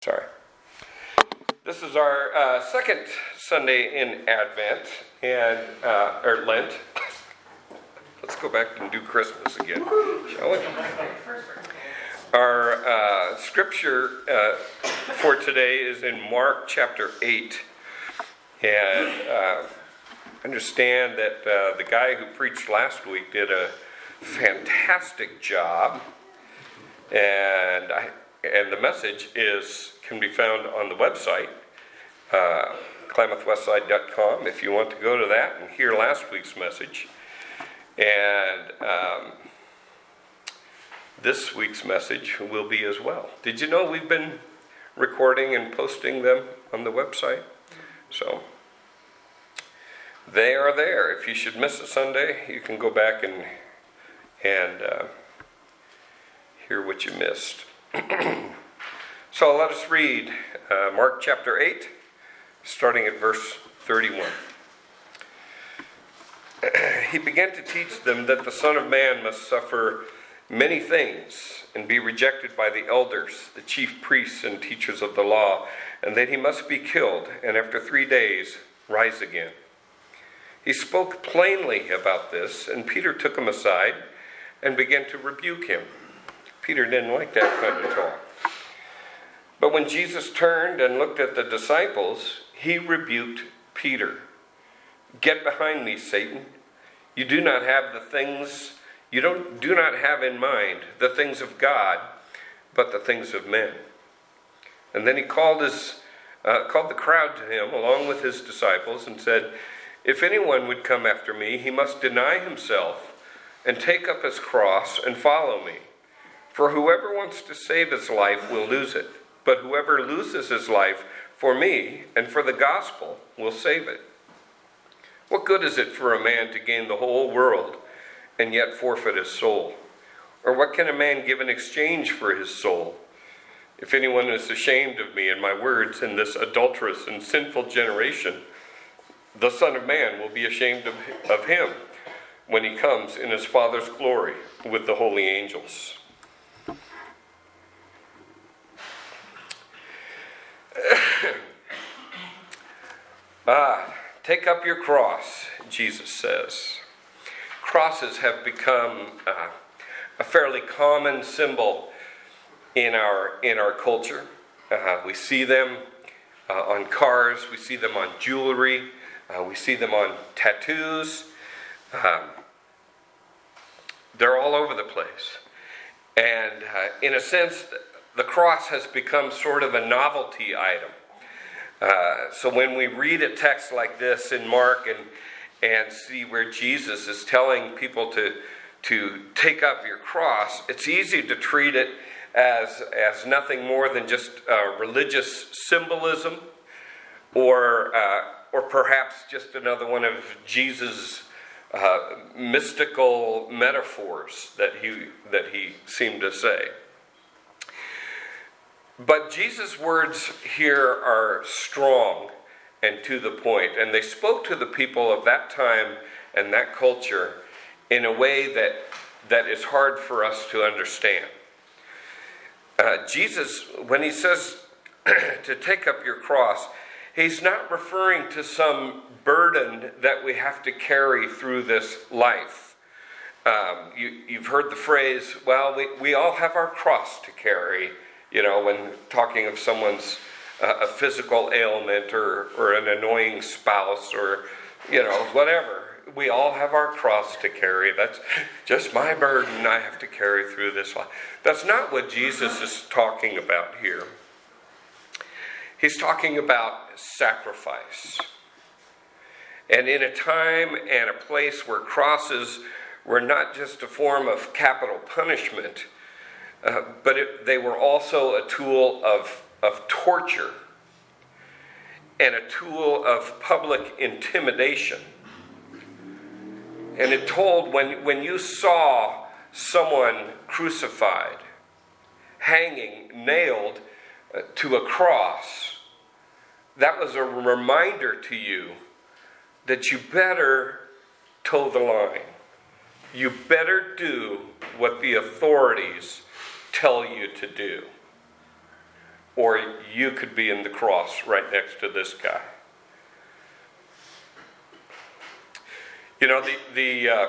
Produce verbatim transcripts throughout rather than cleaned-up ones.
Sorry. This is our uh, second Sunday in Advent and uh, or Lent. Let's go back and do Christmas again, shall we? Our uh, scripture uh, for today is in Mark chapter eight, and uh, understand that uh, the guy who preached last week did a fantastic job, and I. And the message is can be found on the website, uh, Klamath Westside dot com, if you want to go to that and hear last week's message. And um, this week's message will be as well. Did you know we've been recording and posting them on the website? So they are there. If you should miss a Sunday, you can go back and, and uh, hear what you missed. So let us read uh, Mark chapter eight, starting at verse thirty-one. He began to teach them that the Son of Man must suffer many things and be rejected by the elders, the chief priests and teachers of the law, and that he must be killed and after three days rise again. He spoke plainly about this, and Peter took him aside and began to rebuke him. Peter didn't like that kind of talk. But when Jesus turned and looked at the disciples, he rebuked Peter. "Get behind me, Satan. You do not have the things, you don't do not have in mind the things of God, but the things of men." And then he called his uh, called the crowd to him along with his disciples and said, "If anyone would come after me, he must deny himself and take up his cross and follow me. For whoever wants to save his life will lose it, but whoever loses his life for me and for the gospel will save it. What good is it for a man to gain the whole world and yet forfeit his soul? Or what can a man give in exchange for his soul? If anyone is ashamed of me and my words in this adulterous and sinful generation, the Son of Man will be ashamed of, of him when he comes in his Father's glory with the holy angels." ah, take up your cross, Jesus says. Crosses have become uh, a fairly common symbol in our in our culture. Uh, we see them uh, on cars, we see them on jewelry, uh, we see them on tattoos. Um, they're all over the place. And uh, in a sense, the cross has become sort of a novelty item. Uh, so when we read a text like this in Mark and and see where Jesus is telling people to to take up your cross, it's easy to treat it as as nothing more than just uh, religious symbolism, or uh, or perhaps just another one of Jesus' uh, mystical metaphors that he that he seemed to say. But Jesus' words here are strong and to the point, and they spoke to the people of that time and that culture in a way that, that is hard for us to understand. Uh, Jesus, when he says to take up your cross, he's not referring to some burden that we have to carry through this life. Um, you, you've heard the phrase, well, we, we all have our cross to carry. You know, when talking of someone's uh, a physical ailment or, or an annoying spouse or, you know, whatever. We all have our cross to carry. That's just my burden I have to carry through this life. That's not what Jesus is talking about here. He's talking about sacrifice. And in a time and a place where crosses were not just a form of capital punishment, Uh, but it, they were also a tool of, of torture and a tool of public intimidation. And it told when, when you saw someone crucified, hanging, nailed uh, to a cross, that was a reminder to you that you better toe the line. You better do what the authorities tell you to do. or you could be in the cross right next to this guy. You know, the the uh,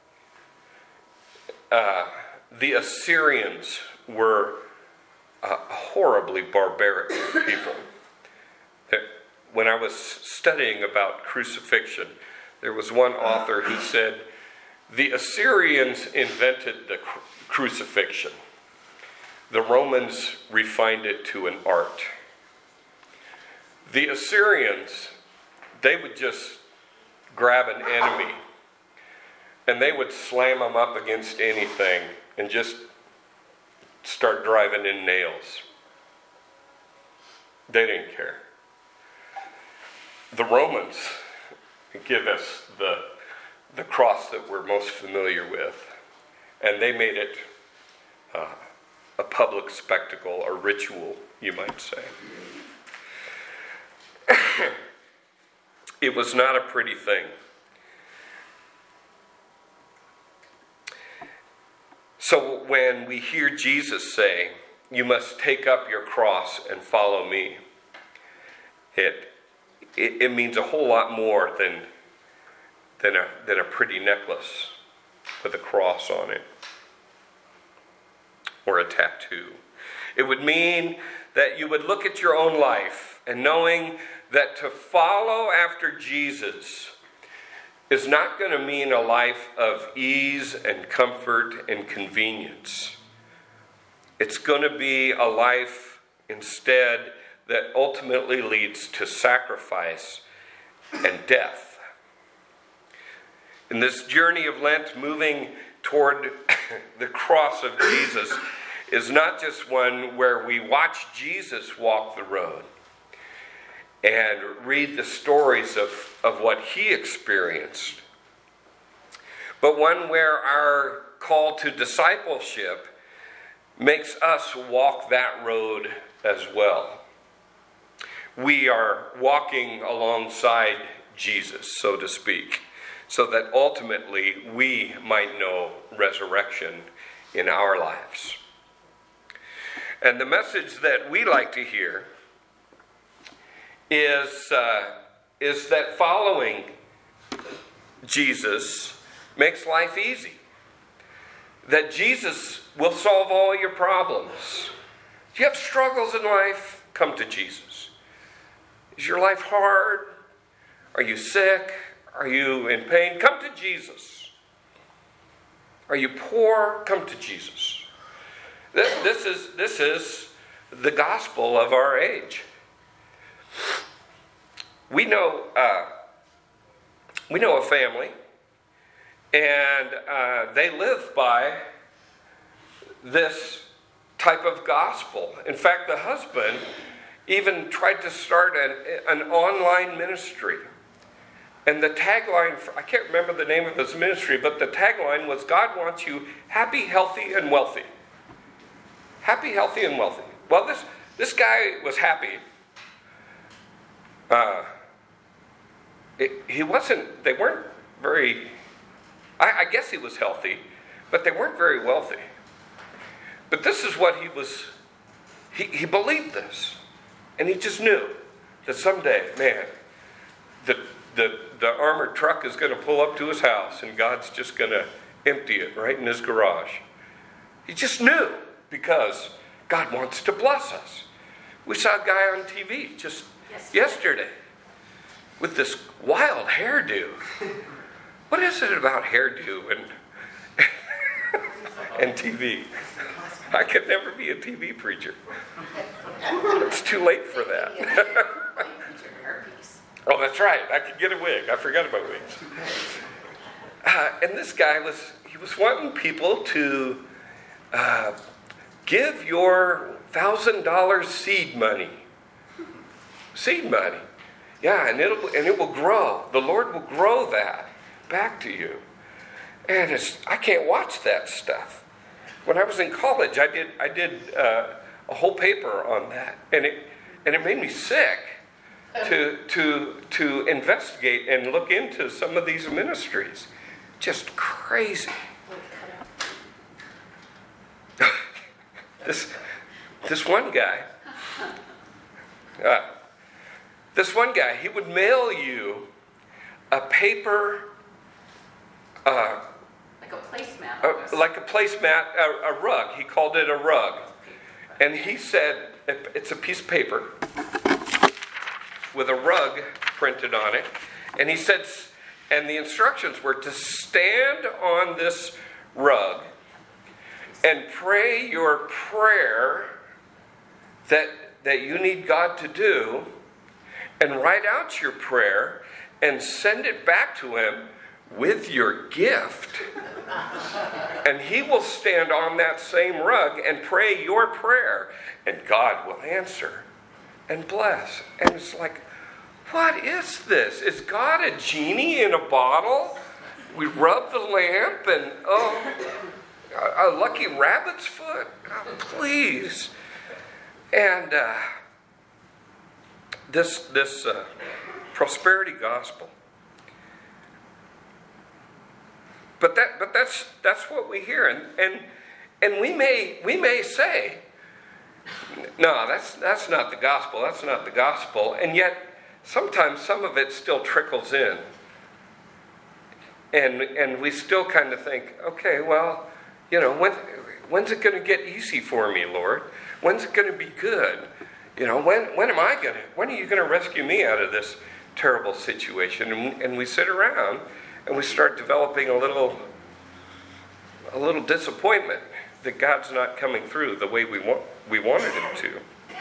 uh, the Assyrians were uh, horribly barbaric people. When I was studying about crucifixion, there was one author who said, the Assyrians invented the cru- crucifixion. The Romans refined it to an art. The Assyrians, they would just grab an enemy and they would slam them up against anything and just start driving in nails. They didn't care. The Romans give us the, the cross that we're most familiar with, and they made it uh, a public spectacle, a ritual, you might say. It was not a pretty thing. So when we hear Jesus say, "You must take up your cross and follow me," it it, it means a whole lot more than than a than a pretty necklace with a cross on it or a tattoo. It would mean that you would look at your own life and knowing that to follow after Jesus is not going to mean a life of ease and comfort and convenience. It's going to be a life instead that ultimately leads to sacrifice and death. In this journey of Lent, moving toward the cross of Jesus is not just one where we watch Jesus walk the road and read the stories of, of what he experienced, but one where our call to discipleship makes us walk that road as well. We are walking alongside Jesus, so to speak, so that ultimately we might know resurrection in our lives. And the message that we like to hear is, uh, is that following Jesus makes life easy. That Jesus will solve all your problems. Do you have struggles in life? Come to Jesus. Is your life hard? Are you sick? Are you in pain? Come to Jesus. Are you poor? Come to Jesus. This, this is, this is the gospel of our age. We know, uh, we know a family, and uh, they live by this type of gospel. In fact, the husband even tried to start an, an online ministry. And the tagline, for, I can't remember the name of his ministry, but the tagline was, God wants you happy, healthy, and wealthy. Happy, healthy, and wealthy. Well, this, this guy was happy. Uh, it, he wasn't, they weren't very, I, I guess he was healthy, but they weren't very wealthy. But this is what he was, he, he believed this. And he just knew that someday, man, the, the, the armored truck is going to pull up to his house and God's just going to empty it right in his garage. He just knew because God wants to bless us. We saw a guy on T V just yesterday, yesterday with this wild hairdo. What is it about hairdo and, and T V? I could never be a T V preacher. It's too late for that. Oh, that's right. I could get a wig. I forgot about wigs. Uh, and this guy was, he was wanting people to uh, give your one thousand dollars seed money. Seed money. Yeah, and, it'll, and it will grow. The Lord will grow that back to you. And it's, I can't watch that stuff. When I was in college, I did I did uh, a whole paper on that, and it and it made me sick to to to investigate and look into some of these ministries. Just crazy. this this one guy, Uh, this one guy, he would mail you a paper, uh, like a placemat. Uh, like a placemat, a, a rug. He called it a rug. And he said, it's a piece of paper with a rug printed on it. And he said, and the instructions were to stand on this rug and pray your prayer that, that you need God to do, and write out your prayer and send it back to him with your gift. And he will stand on that same rug and pray your prayer, and God will answer and bless. And it's like, what is this? Is God a genie in a bottle? We rub the lamp and, oh, a, a lucky rabbit's foot? Oh, please. And uh, this, this uh, prosperity gospel. But that, but that's that's what we hear, and and and we may we may say, no, that's that's not the gospel. That's not the gospel. And yet, sometimes some of it still trickles in, and and we still kind of think, okay, well, you know, when when's it going to get easy for me, Lord? When's it going to be good? You know, when when am I going to? When are you going to rescue me out of this terrible situation? And, and we sit around. And we start developing a little, a little disappointment that God's not coming through the way we want, we wanted him to.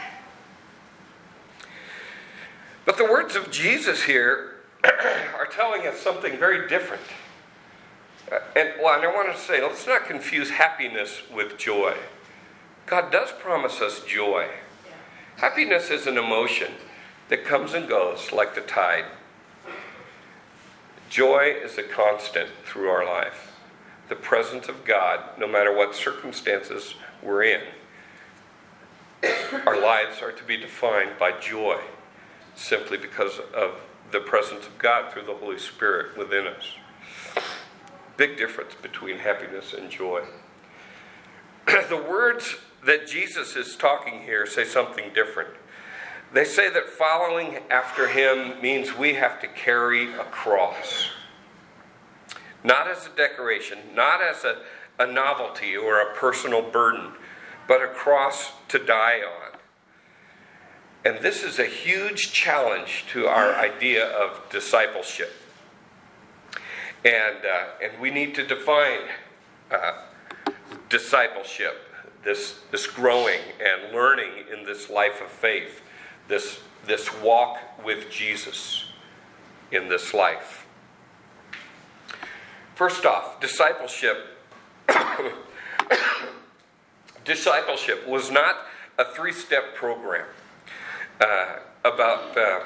But the words of Jesus here are telling us something very different. Uh, and, well, and I want to say, let's not confuse happiness with joy. God does promise us joy. Happiness is an emotion that comes and goes like the tide. Joy is a constant through our life. The presence of God, no matter what circumstances we're in. Our lives are to be defined by joy, simply because of the presence of God through the Holy Spirit within us. Big difference between happiness and joy. The words that Jesus is talking here say something different. They say that following after him means we have to carry a cross. Not as a decoration, not as a, a novelty or a personal burden, but a cross to die on. And this is a huge challenge to our idea of discipleship. And, uh, and we need to define uh, discipleship, this, this growing and learning in this life of faith. This, this walk with Jesus in this life. First off, discipleship. Discipleship was not a three-step program uh, about uh,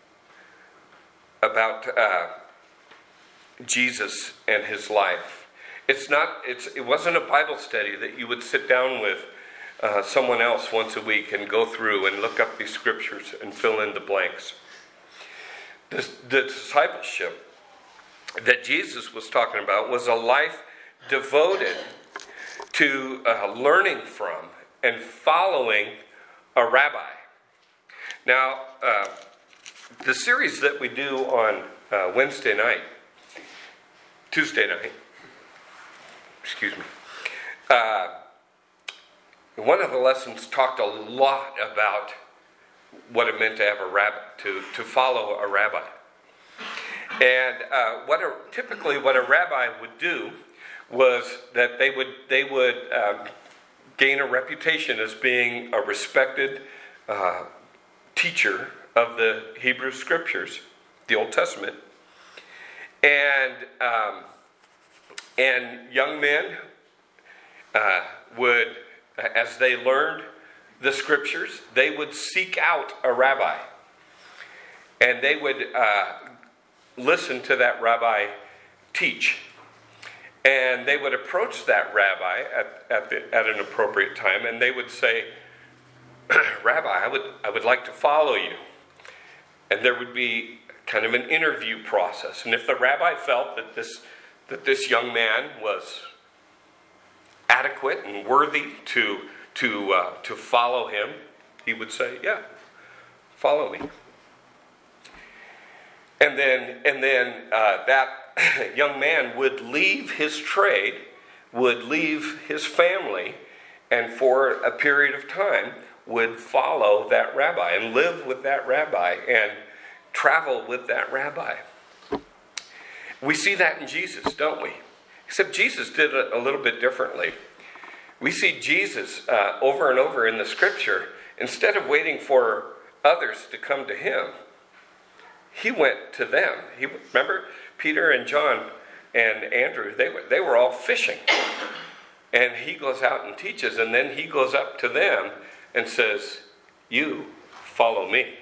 about uh, Jesus and his life. It's not. It's. It wasn't a Bible study that you would sit down with Uh, someone else once a week and go through and look up these scriptures and fill in the blanks. The, the discipleship that Jesus was talking about was a life devoted to uh, learning from and following a rabbi. Now, uh, the series that we do on uh, Wednesday night, Tuesday night, excuse me, uh, one of the lessons talked a lot about what it meant to have a rabbi, to, to follow a rabbi. And uh, what a, typically what a rabbi would do was that they would they would um, gain a reputation as being a respected uh, teacher of the Hebrew Scriptures, the Old Testament, and um, and young men uh, would, as they learned the Scriptures, they would seek out a rabbi, and they would uh, listen to that rabbi teach. And they would approach that rabbi at at, the, at an appropriate time, and they would say, "Rabbi, I would I would like to follow you." And there would be kind of an interview process. And if the rabbi felt that this that this young man was adequate and worthy to to uh, to follow him, he would say, yeah, follow me. And then, and then uh, that young man would leave his trade, would leave his family, and for a period of time would follow that rabbi and live with that rabbi and travel with that rabbi. We see that in Jesus, don't we? Except Jesus did it a little bit differently. We see Jesus uh, over and over in the scripture, instead of waiting for others to come to him, he went to them. He, remember, Peter and John and Andrew, they were, they were all fishing. And he goes out and teaches, and then he goes up to them and says, you follow me.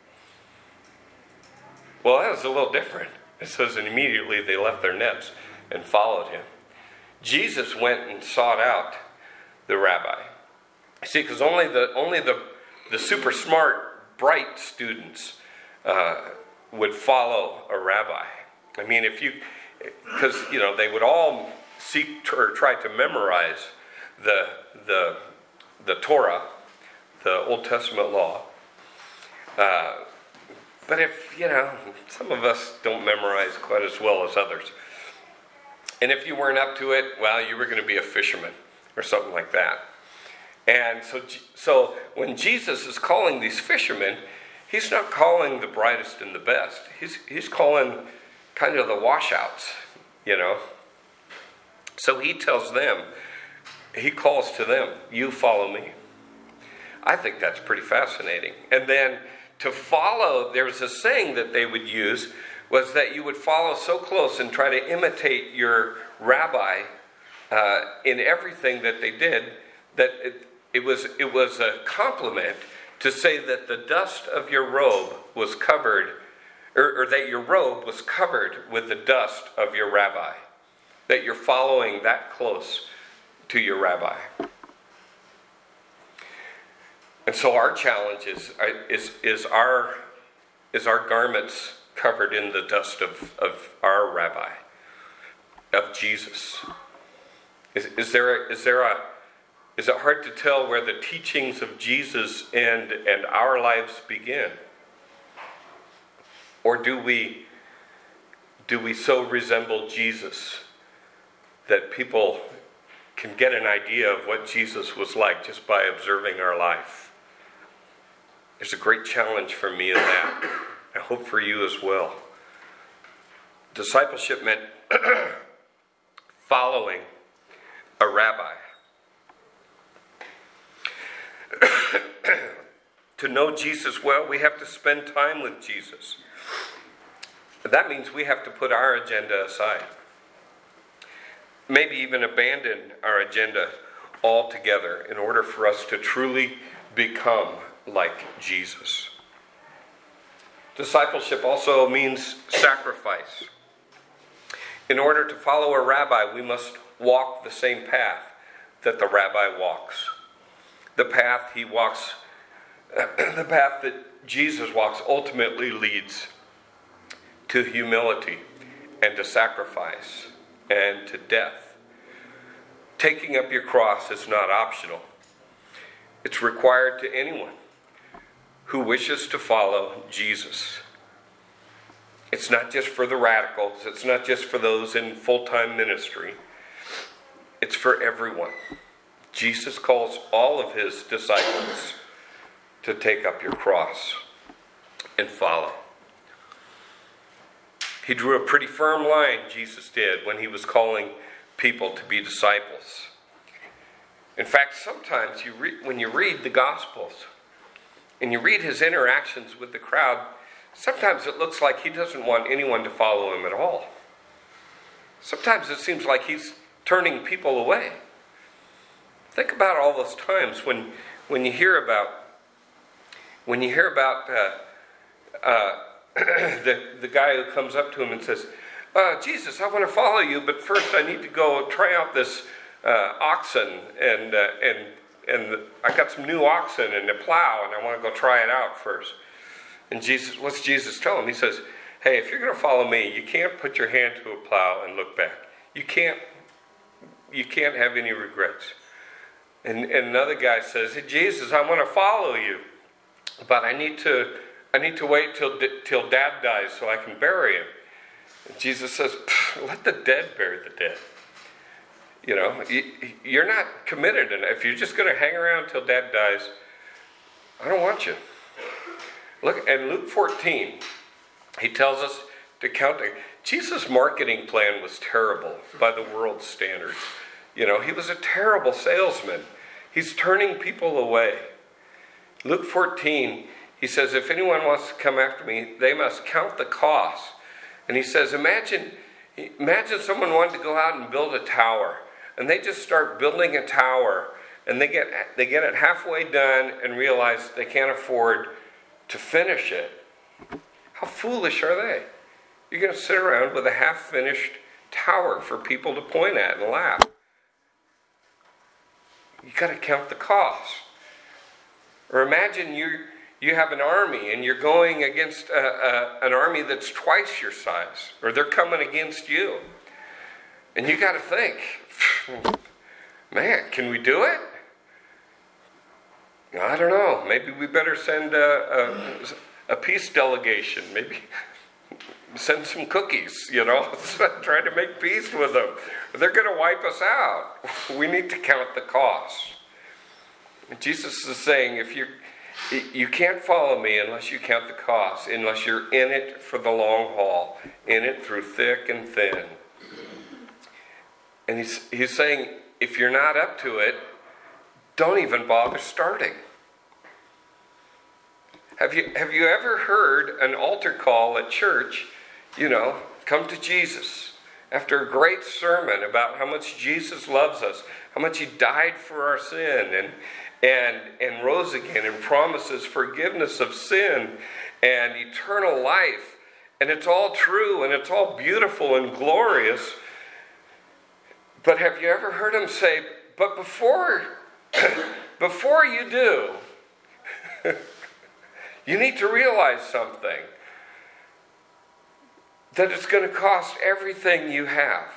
Well, that was a little different. It says, and immediately they left their nets and followed him. Jesus went and sought out the rabbi. See, because only the only the the super smart, bright students uh, would follow a rabbi. I mean, if you, because you know they would all seek to, or try to memorize the the the Torah, the Old Testament law. Uh, but if you know, some of us don't memorize quite as well as others. And if you weren't up to it, well, you were going to be a fisherman or something like that. And so, so when Jesus is calling these fishermen, he's not calling the brightest and the best. He's he's calling kind of the washouts, you know. So he tells them, he calls to them, you follow me. I think that's pretty fascinating. And then to follow, there was a saying that they would use, was that you would follow so close and try to imitate your rabbi uh, in everything that they did, that it, it was it was a compliment to say that the dust of your robe was covered, or, or that your robe was covered with the dust of your rabbi, that you're following that close to your rabbi. And so our challenge is is is our is our garments covered in the dust of, of our rabbi, of Jesus. Is, is there a, is there a is it hard to tell where the teachings of Jesus end and our lives begin? Or do we do we so resemble Jesus that people can get an idea of what Jesus was like just by observing our life? There's a great challenge for me in that. I hope for you as well. Discipleship meant following a rabbi. To know Jesus well, we have to spend time with Jesus. That means we have to put our agenda aside. Maybe even abandon our agenda altogether in order for us to truly become like Jesus. Discipleship also means sacrifice. In order to follow a rabbi, we must walk the same path that the rabbi walks. The path he walks, the path that Jesus walks ultimately leads to humility and to sacrifice and to death. Taking up your cross is not optional. It's required to anyone who wishes to follow Jesus. It's not just for the radicals. It's not just for those in full-time ministry. It's for everyone. Jesus calls all of his disciples to take up your cross and follow. He drew a pretty firm line, Jesus did, when he was calling people to be disciples. In fact, sometimes you re- when you read the Gospels and you read his interactions with the crowd, sometimes it looks like he doesn't want anyone to follow him at all. Sometimes it seems like he's turning people away. Think about all those times when when you hear about when you hear about uh, uh, the the guy who comes up to him and says, uh, "Jesus, I want to follow you, but first I need to go try out this uh, oxen and uh, and and the, I got some new oxen and a plow, and I want to go try it out first." And Jesus, what's Jesus tell him? He says, "Hey, if you're going to follow me, you can't put your hand to a plow and look back. You can't you can't have any regrets." And, and another guy says, "Hey, Jesus, I want to follow you." but I need to I need to wait till till Dad dies so I can bury him. And Jesus says, let the dead bury the dead. You know, you're not committed enough. If you're just going to hang around till Dad dies, I don't want you. Look, in Luke fourteen, he tells us to count. Jesus' marketing plan was terrible by the world's standards. You know, he was a terrible salesman. He's turning people away. Luke fourteen, he says, if anyone wants to come after me, they must count the cost. And he says, imagine, imagine someone wanted to go out and build a tower. And they just start building a tower. And they get they get it halfway done and realize they can't afford to finish it. How foolish are they? You're going to sit around with a half-finished tower for people to point at and laugh. You got to count the cost. Or imagine you you have an army and you're going against a, a, an army that's twice your size, or they're coming against you, and you got to think, man, can we do it? I don't know. Maybe we better send a, a, a peace delegation. Maybe send some cookies. You know, try to make peace with them. They're going to wipe us out. We need to count the cost. Jesus is saying, if you you can't follow me unless you count the cost, unless you're in it for the long haul, in it through thick and thin. And he's he's saying, if you're not up to it, don't even bother starting. Have you have you ever heard an altar call at church? You know, come to Jesus. After a great sermon about how much Jesus loves us, how much he died for our sin and and and rose again and promises forgiveness of sin and eternal life. And it's all true and it's all beautiful and glorious. But have you ever heard him say, but before, before you do, you need to realize something. That it's going to cost everything you have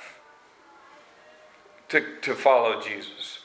to, to follow Jesus.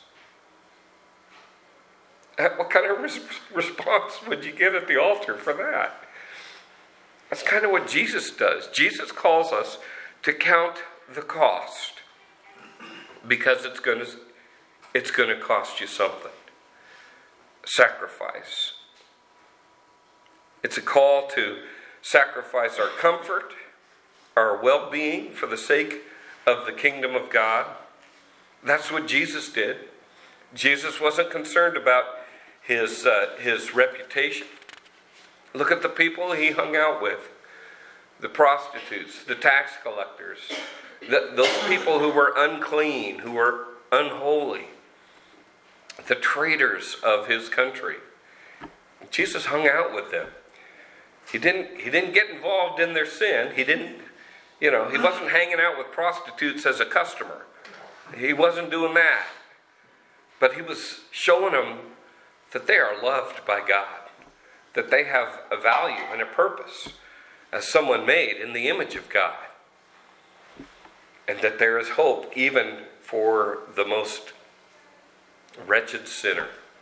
What kind of res- response would you get at the altar for that? That's kind of what Jesus does. Jesus calls us to count the cost because it's going to it's going to cost you something. Sacrifice. It's a call to sacrifice our comfort, our well-being for the sake of the kingdom of God. That's what Jesus did. Jesus wasn't concerned about his uh, his reputation. Look at the people he hung out with. The prostitutes, the tax collectors, the, those people who were unclean, who were unholy, the traitors of his country. Jesus hung out with them. He didn't he didn't get involved in their sin. He didn't, you know, he wasn't hanging out with prostitutes as a customer. He wasn't doing that. But he was showing them that they are loved by God, that they have a value and a purpose as someone made in the image of God, and that there is hope even for the most wretched sinner.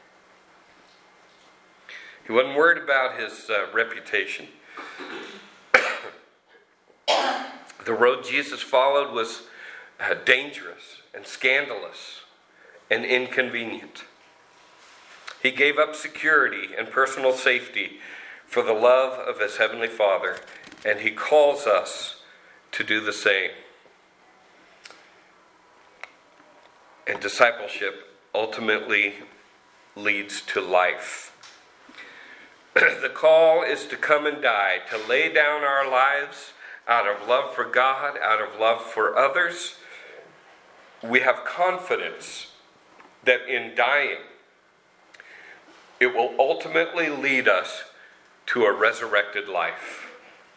He wasn't worried about his uh, reputation. The road Jesus followed was uh, dangerous and scandalous and inconvenient. He gave up security and personal safety for the love of his heavenly Father, and he calls us to do the same. And discipleship ultimately leads to life. The call is to come and die, to lay down our lives out of love for God, out of love for others. We have confidence that in dying, it will ultimately lead us to a resurrected life.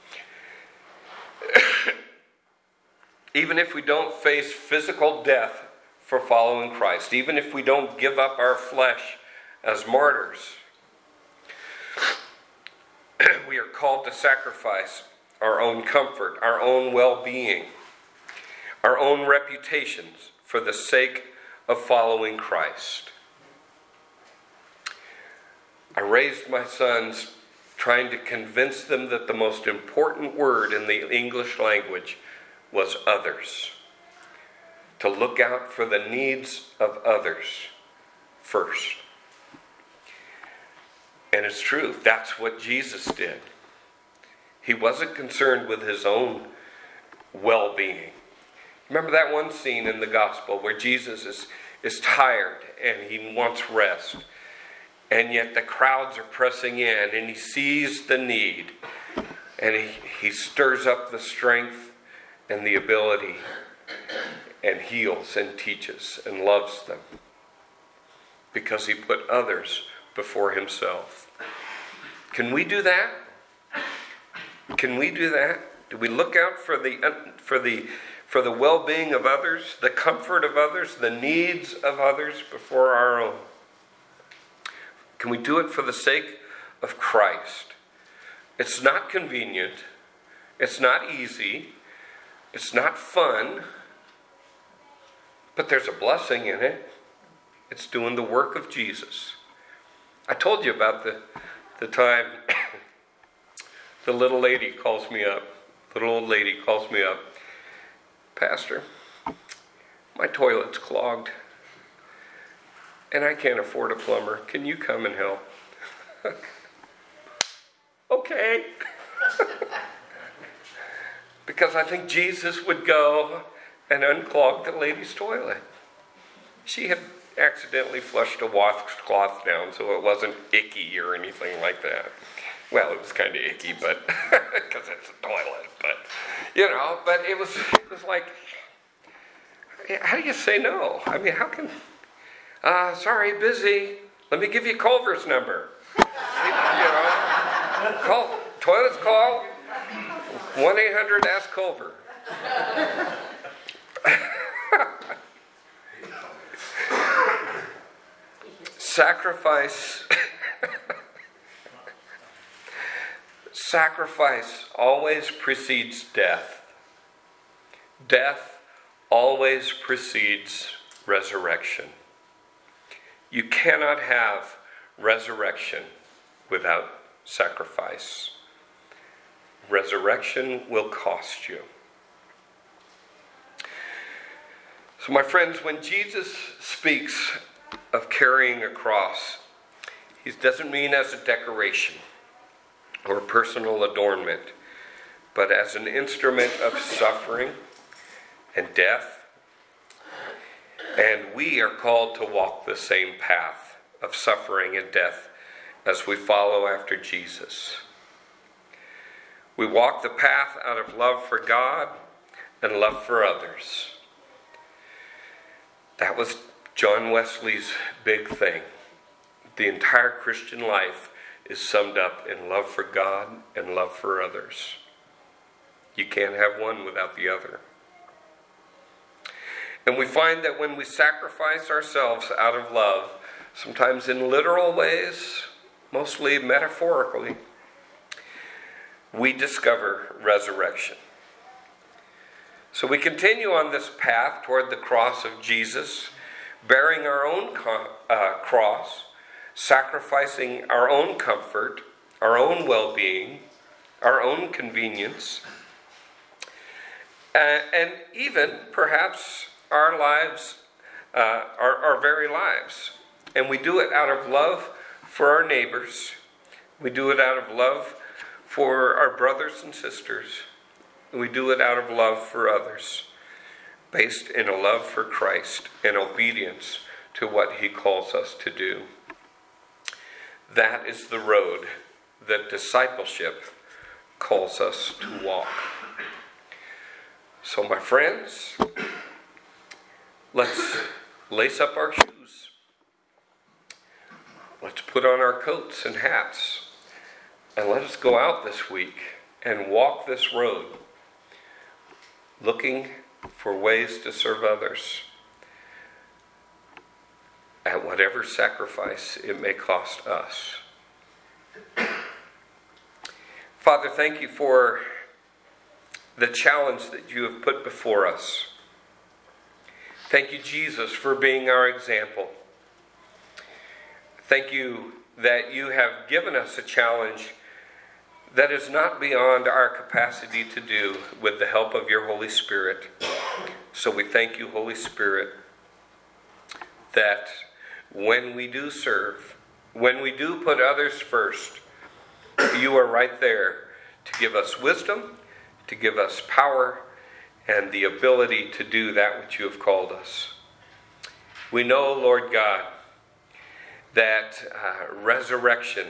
Even if we don't face physical death for following Christ, even if we don't give up our flesh as martyrs, we are called to sacrifice our own comfort, our own well-being, our own reputations for the sake of following Christ. I raised my sons trying to convince them that the most important word in the English language was others. To look out for the needs of others first. And it's true, that's what Jesus did. He wasn't concerned with his own well-being. Remember that one scene in the gospel where Jesus is, is tired and he wants rest. And yet the crowds are pressing in and he sees the need. And he, he stirs up the strength and the ability and heals and teaches and loves them. Because he put others before himself. Can we do that? Can we do that? Do we look out for the for the for the well-being of others, the comfort of others, the needs of others before our own? Can we do it for the sake of Christ? It's not convenient. It's not easy. It's not fun. But there's a blessing in it. It's doing the work of Jesus. I told you about the, the time the little lady calls me up. Little old lady calls me up. Pastor, my toilet's clogged. And I can't afford a plumber. Can you come and help? Okay. Because I think Jesus would go and unclog the lady's toilet. She had accidentally flushed a washcloth down so it wasn't icky or anything like that. Well, it was kind of icky, but because it's a toilet. But, you know, but it was, it was like, how do you say no? I mean, how can... Uh, sorry, busy. Let me give you Culver's number. You know, call, toilets call, one eight hundred ask Culver. Sacrifice, sacrifice always precedes death. Death always precedes resurrection. You cannot have resurrection without sacrifice. Resurrection will cost you. So, my friends, when Jesus speaks of carrying a cross, he doesn't mean as a decoration or personal adornment, but as an instrument of suffering and death. And we are called to walk the same path of suffering and death as we follow after Jesus. We walk the path out of love for God and love for others. That was John Wesley's big thing. The entire Christian life is summed up in love for God and love for others. You can't have one without the other. And we find that when we sacrifice ourselves out of love, sometimes in literal ways, mostly metaphorically, we discover resurrection. So we continue on this path toward the cross of Jesus, bearing our own uh, cross, sacrificing our own comfort, our own well-being, our own convenience, uh, and even perhaps our lives, uh, our, our very lives. And we do it out of love for our neighbors. We do it out of love for our brothers and sisters. We do it out of love for others, based in a love for Christ and obedience to what he calls us to do. That is the road that discipleship calls us to walk. So, my friends, let's lace up our shoes. Let's put on our coats and hats. And let us go out this week and walk this road, looking for ways to serve others at whatever sacrifice it may cost us. Father, thank you for the challenge that you have put before us. Thank you, Jesus, for being our example. Thank you that you have given us a challenge that is not beyond our capacity to do with the help of your Holy Spirit. So we thank you, Holy Spirit, that when we do serve, when we do put others first, you are right there to give us wisdom, to give us power, and the ability to do that which you have called us. We know, Lord God, that uh, resurrection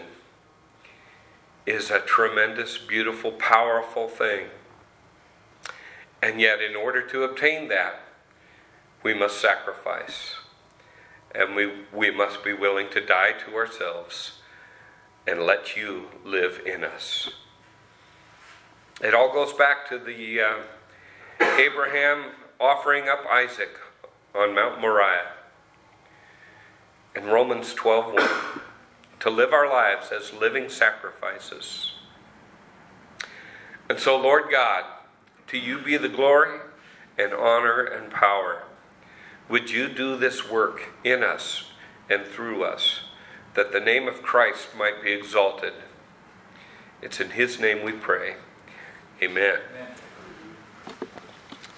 is a tremendous, beautiful, powerful thing. And yet, in order to obtain that, we must sacrifice. And we, we must be willing to die to ourselves and let you live in us. It all goes back to the uh, Abraham offering up Isaac on Mount Moriah. In Romans twelve one, to live our lives as living sacrifices. And so, Lord God, to you be the glory and honor and power. Would you do this work in us and through us, that the name of Christ might be exalted. It's in his name we pray. Amen. Amen.